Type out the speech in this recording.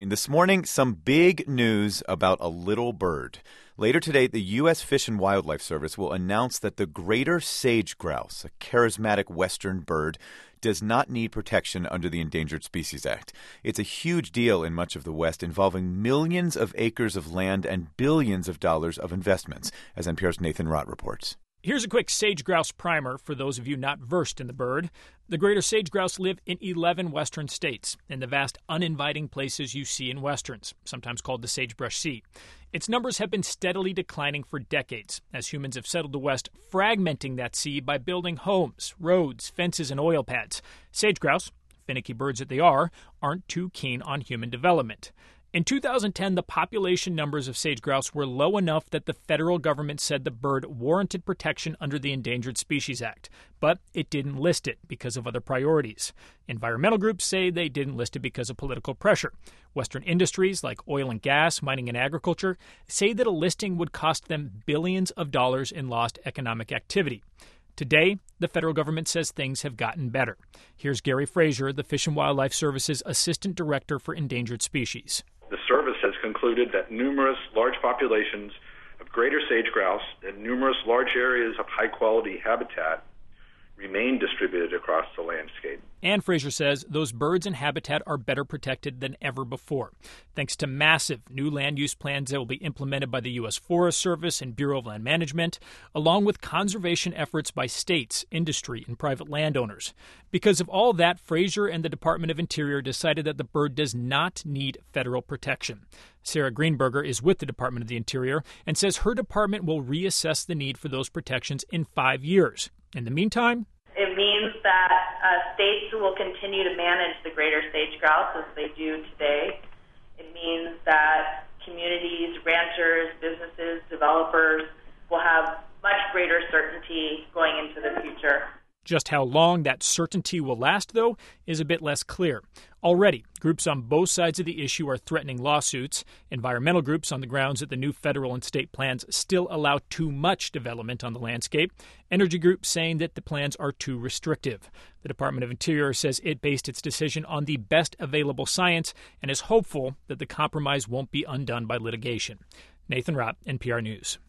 And this morning, some big news about a little bird. Later today, the U.S. Fish and Wildlife Service will announce that the greater sage grouse, a charismatic western bird, does not need protection under the Endangered Species Act. It's a huge deal in much of the West, involving millions of acres of land and billions of dollars of investments, as NPR's Nathan Rott reports. Here's a quick sage grouse primer for those of you not versed in the bird. The greater sage grouse live in 11 western states, in the vast uninviting places you see in westerns, sometimes called the sagebrush sea. Its numbers have been steadily declining for decades, as humans have settled the West, fragmenting that sea by building homes, roads, fences, and oil pads. Sage grouse, finicky birds that they are, aren't too keen on human development. In 2010, the population numbers of sage grouse were low enough that the federal government said the bird warranted protection under the Endangered Species Act, but it didn't list it because of other priorities. Environmental groups say they didn't list it because of political pressure. Western industries like oil and gas, mining and agriculture say that a listing would cost them billions of dollars in lost economic activity. Today, the federal government says things have gotten better. Here's Gary Frazier, the Fish and Wildlife Service's Assistant Director for Endangered Species. The service has concluded that numerous large populations of greater sage grouse and numerous large areas of high-quality habitat remain distributed across the landscape. And Frazier says those birds and habitat are better protected than ever before, thanks to massive new land use plans that will be implemented by the U.S. Forest Service and Bureau of Land Management, along with conservation efforts by states, industry, and private landowners. Because of all that, Frazier and the Department of Interior decided that the bird does not need federal protection. Sarah Greenberger is with the Department of the Interior and says her department will reassess the need for those protections in 5 years. In the meantime, it means that states will continue to manage the greater sage grouse as they do today. It means that communities, ranchers, businesses, developers will have much greater certainty going into the future. Just how long that certainty will last, though, is a bit less clear. Already, groups on both sides of the issue are threatening lawsuits. Environmental groups on the grounds that the new federal and state plans still allow too much development on the landscape. Energy groups saying that the plans are too restrictive. The Department of Interior says it based its decision on the best available science and is hopeful that the compromise won't be undone by litigation. Nathan Rott, NPR News.